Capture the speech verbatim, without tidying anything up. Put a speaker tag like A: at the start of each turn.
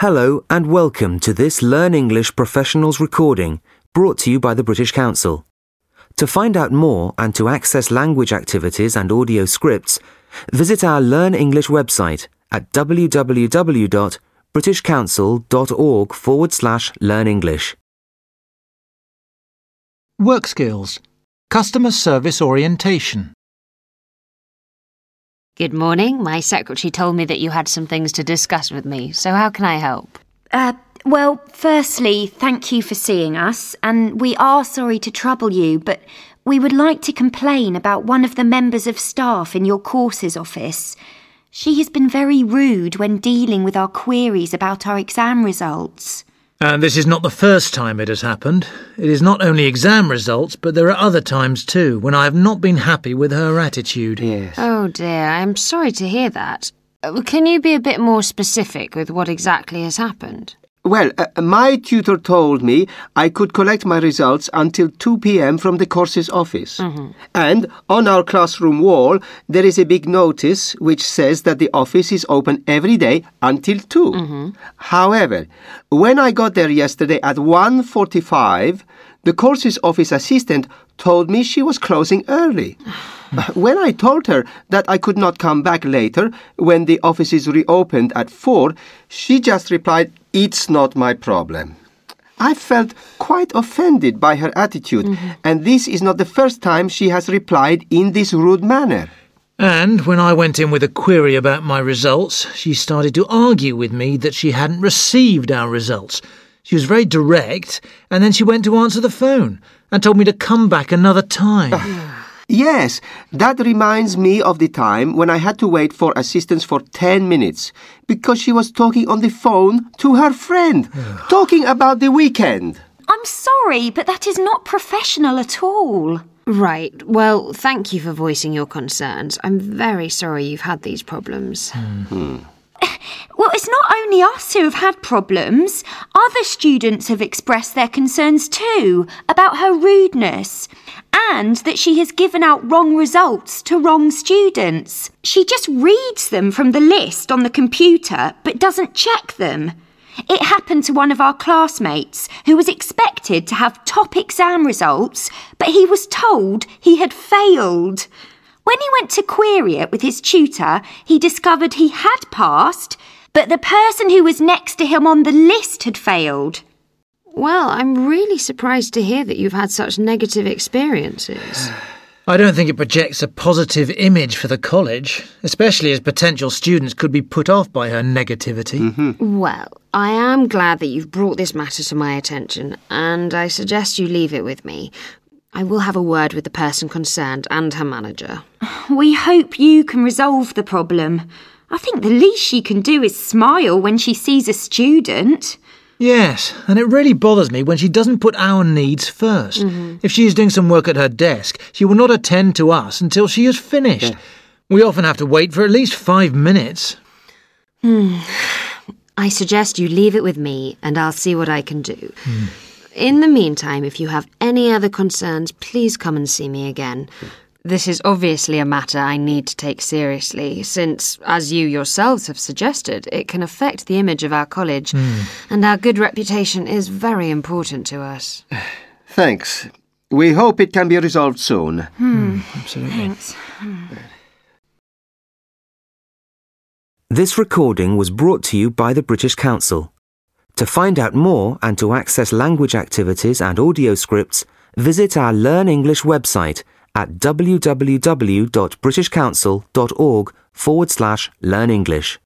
A: Hello and welcome to this Learn English Professionals recording brought to you by the British Council. To find out more and to access language activities and audio scripts, visit our Learn English website at www.britishcouncil.org forward slash learn English.
B: Work skills. Customer service orientation.
C: Good morning. My secretary told me that you had some things to discuss with me, so how can I help?
D: Uh, well, firstly, thank you for seeing us, and we are sorry to trouble you, but we would like to complain about one of the members of staff in your courses office. She has been very rude when dealing with our queries about our exam results.
B: And this is not the first time it has happened. It is not only exam results, but there are other times too, when I have not been happy with her attitude.
E: Yes.
C: Oh dear, I'm sorry to hear that. Uh, Can you be a bit more specific with what exactly has happened?
E: Well, uh, my tutor told me I could collect my results until two p.m. from the courses office.
C: Mm-hmm.
E: And on our classroom wall, there is a big notice which says that the office is open every day until two.
C: Mm-hmm.
E: However, when I got there yesterday at one forty-five, the courses office assistant told me she was closing early. When I told her that I could not come back later when the office is reopened at four, she just replied, "It's not my problem." I felt quite offended by her attitude,
C: Mm-hmm.
E: and this is not the first time she has replied in this rude manner.
B: And when I went in with a query about my results, she started to argue with me that she hadn't received our results. She was very direct, and then she went to answer the phone and told me to come back another time.
E: Yes, that reminds me of the time when I had to wait for assistance for ten minutes because she was talking on the phone to her friend, talking about the weekend.
D: I'm sorry, but that is not professional at all.
C: Right, well, thank you for voicing your concerns. I'm very sorry you've had these problems.
D: Well, it's not only us who have had problems. Other students have expressed their concerns too about her rudeness and that she has given out wrong results to wrong students. She just reads them from the list on the computer but doesn't check them. It happened to one of our classmates who was expected to have top exam results, but he was told he had failed. When he went to query it with his tutor, he discovered he had passed, but the person who was next to him on the list had failed.
C: Well, I'm really surprised to hear that you've had such negative experiences.
B: I don't think it projects a positive image for the college, especially as potential students could be put off by her negativity.
E: Mm-hmm.
C: Well, I am glad that you've brought this matter to my attention, and I suggest you leave it with me. I will have a word with the person concerned and her manager.
D: We hope you can resolve the problem. I think the least she can do is smile when she sees a student.
B: Yes, and it really bothers me when she doesn't put our needs first.
C: Mm-hmm.
B: If she is doing some work at her desk, she will not attend to us until she has finished.
E: Yeah.
B: We often have to wait for at least five minutes.
C: Hmm. I suggest you leave it with me, and I'll see what I can do.
B: Hmm.
C: In the meantime, if you have any other concerns, please come and see me again. This is obviously a matter I need to take seriously, since, as you yourselves have suggested, it can affect the image of our college, and our good reputation is very important to us.
E: Thanks. We hope it can be resolved soon.
B: Absolutely.
D: Thanks.
A: This recording was brought to you by the British Council. To find out more and to access language activities and audio scripts, visit our Learn English website at www.britishcouncil.org forward slash learn English.